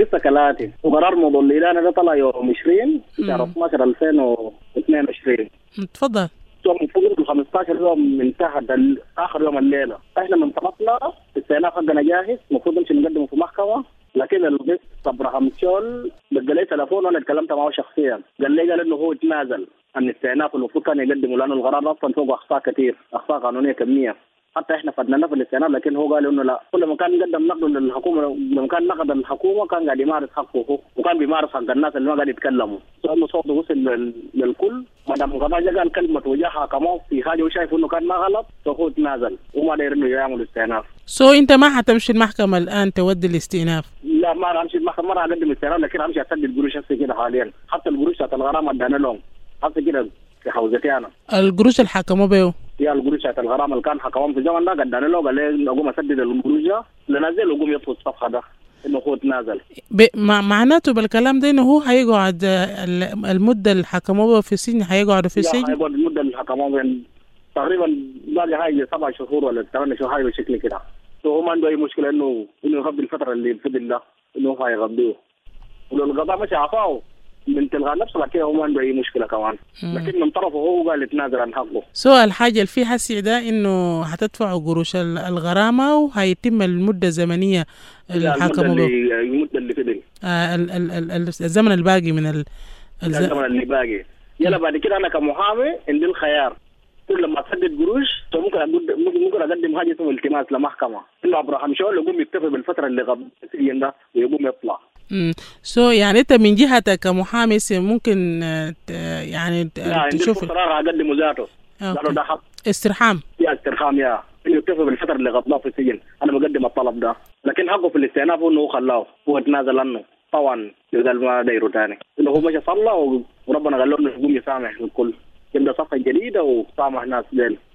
القصه كالاتي، وقرار مضللان ده طلع يوم 20 شهر 12 2022. تفضل. المفروض ال 15 يوم انتهى اخر يوم الليله، احنا من طرفنا الاستئناف حقنا جاهز، المفروض نمشي نقدمه في محكمه، لكن القس ابراهام شول دق لي تليفون وانا اتكلمت معه شخصيا، قال انه هو يتنازل عن الاستئناف المفروض كان يقدمه، لانه القرار اصلا فوق اخطاء كثير، اخطاء قانونيه كميه، حتى احنا فدنا في الاستئناف، لكن هو قال انه لا، كل ما كان قدم نقد للحكومه، لما كان نقد الحكومه كان قاعد يمارس حقه هو، وكان بيمارس حق الناس اللي ما قاعد يتكلموا، لانه صوته وصل للكل، ما دام القضاء جا قال كلمه وجاهها كمان في حاجه وشايف انه كان ما غلط، فهو تنازل وما داير انه يعمل استئناف. انت ما حتمشي المحكمه الان تودي الاستئناف؟ لا، ما راح امشي المحكمه، ما راح اقدم استئناف، لكن امشي اسدد قروش هسه كده حاليا، حتى القروش بتاعت الغرامه ادانا لهم هسه كده في حوزتي انا. القروش اللي حكموا بيه يا القروش بتاعت الغرامه اللي كان حكمهم في الزمن ده ادانا له، قال لي اقوم اسدد القروش ده لنزل وقوم يطفي الصفحه ده انه هو تنازل. معناته بالكلام ده انه هو هيقعد المده اللي حكموا بيه في السجن، هيقعد في السجن؟ هيقعد المده اللي حكموا بيه تقريبا باقي هاي 7 شهور ولا 8 شهور، هاي بالشكل كده، وهو ما عنده اي مشكله انه يغضي الفتره اللي فضل ده، انه هو هيغضيه، ولو القضاء مش عفاه من تلغى نفسه بعد كده هو ما عنده اي مشكله كمان، لكن من طرفه هو قال يتنازل عن حقه. الحاجه اللي في هسي ده انه هتدفعوا قروش الغرامه، وهيتم المده الزمنيه اللي حكموا بيه، المده اللي فضل الزمن الباقي من الزمن اللي باقي. يلا بعد كده انا كمحامي عندي الخيار، كل لما اسدد قروش ممكن اقدم حاجه اسمه التماس لمحكمه انه ابراهام شول يقوم يكتفي بالفتره اللي قبل السجن ده ويقوم يطلع. يعني انت من جهتك كمحامي ممكن يعني تشوف قرار اقدمه ذاته، لانه ده حق استرحام، انه يكتفي بالفتره اللي قبلها في السجن، انا بقدم الطلب ده، لكن حقه في الاستئناف انه هو خلاه، هو تنازل عنه طبعا، قال ما دايره ثاني، انه هو مشى صلى وربنا قال له انه يقوم يسامح الكل، يبدا صفحه جديده وسامح ناس ديل.